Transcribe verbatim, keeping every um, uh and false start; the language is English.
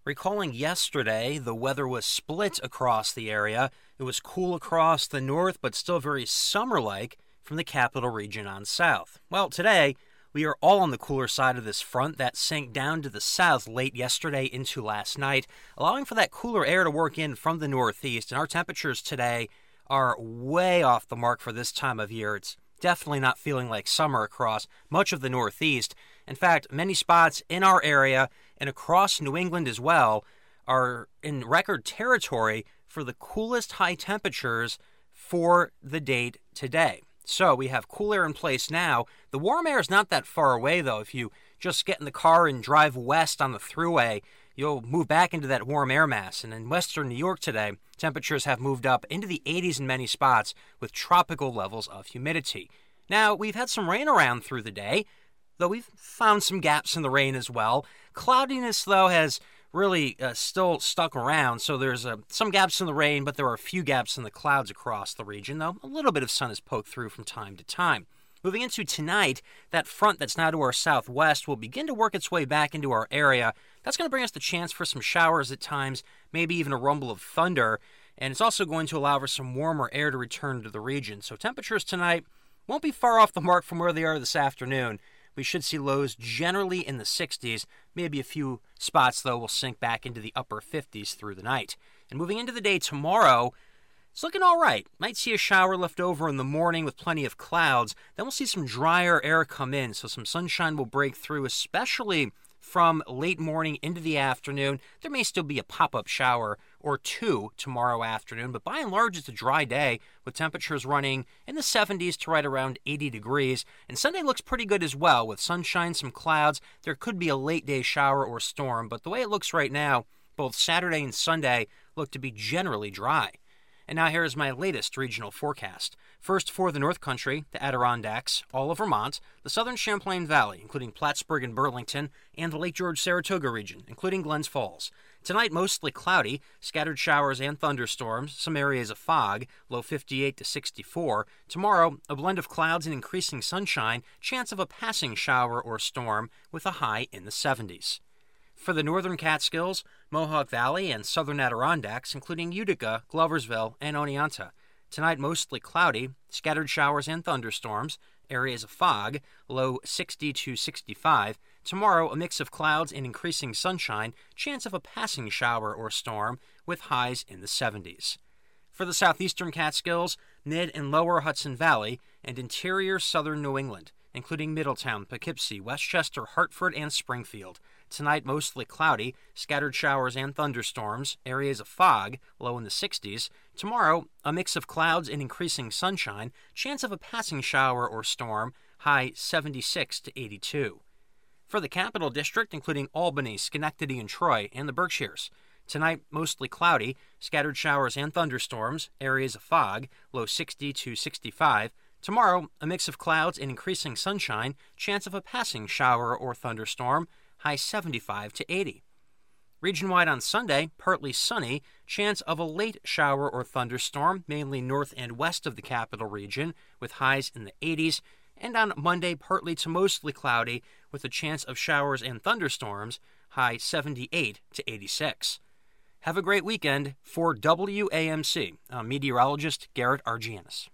Recalling yesterday, the weather was split across the area. It was cool across the north, but still very summer-like from the capital region on south. Well, today, we are all on the cooler side of this front that sank down to the south late yesterday into last night, allowing for that cooler air to work in from the northeast. And our temperatures today are way off the mark for this time of year. It's definitely not feeling like summer across much of the northeast. In fact, many spots in our area and across New England as well are in record territory for the coolest high temperatures for the date today. So we have cool air in place now. The warm air is not that far away, though. If you just get in the car and drive west on the thruway, you'll move back into that warm air mass. And in western New York today, temperatures have moved up into the eighties in many spots with tropical levels of humidity. Now, we've had some rain around through the day, though we've found some gaps in the rain as well. Cloudiness, though, has really uh, still stuck around, so there's uh, some gaps in the rain, but there are a few gaps in the clouds across the region, though a little bit of sun has poked through from time to time. Moving into tonight, that front that's now to our southwest will begin to work its way back into our area. That's going to bring us the chance for some showers at times, maybe even a rumble of thunder, and it's also going to allow for some warmer air to return to the region. So temperatures tonight won't be far off the mark from where they are this afternoon. We should see lows generally in the sixties. Maybe a few spots, though, will sink back into the upper fifties through the night. And moving into the day tomorrow, it's looking all right. Might see a shower left over in the morning with plenty of clouds. Then we'll see some drier air come in, so some sunshine will break through, especially from late morning into the afternoon. There may still be a pop-up shower or two tomorrow afternoon, but by and large, it's a dry day with temperatures running in the seventies to right around eighty degrees. And Sunday looks pretty good as well with sunshine, some clouds. There could be a late-day shower or storm, but the way it looks right now, both Saturday and Sunday look to be generally dry. And now here is my latest regional forecast. First, for the North Country, the Adirondacks, all of Vermont, the southern Champlain Valley, including Plattsburgh and Burlington, and the Lake George-Saratoga region, including Glens Falls. Tonight, mostly cloudy, scattered showers and thunderstorms, some areas of fog, low fifty-eight to sixty-four. Tomorrow, a blend of clouds and increasing sunshine, chance of a passing shower or storm, with a high in the seventies. For the northern Catskills, Mohawk Valley, and southern Adirondacks, including Utica, Gloversville, and Oneonta. Tonight, mostly cloudy, scattered showers and thunderstorms, areas of fog, low sixty to sixty-five. Tomorrow, a mix of clouds and increasing sunshine, chance of a passing shower or storm, with highs in the seventies. For the southeastern Catskills, mid and lower Hudson Valley, and interior southern New England, including Middletown, Poughkeepsie, Westchester, Hartford, and Springfield. Tonight, mostly cloudy, scattered showers and thunderstorms, areas of fog, low in the sixties. Tomorrow, a mix of clouds and increasing sunshine, chance of a passing shower or storm, high seventy-six to eighty-two. For the Capital District, including Albany, Schenectady, and Troy, and the Berkshires. Tonight, mostly cloudy, scattered showers and thunderstorms, areas of fog, low sixty to sixty-five. Tomorrow, a mix of clouds and increasing sunshine, chance of a passing shower or thunderstorm, high seventy-five to eighty. Region-wide on Sunday, partly sunny, chance of a late shower or thunderstorm, mainly north and west of the capital region, with highs in the eighties. And on Monday, partly to mostly cloudy, with a chance of showers and thunderstorms, high seventy-eight to eighty-six. Have a great weekend. For W A M C, I'm meteorologist Garrett Argianis.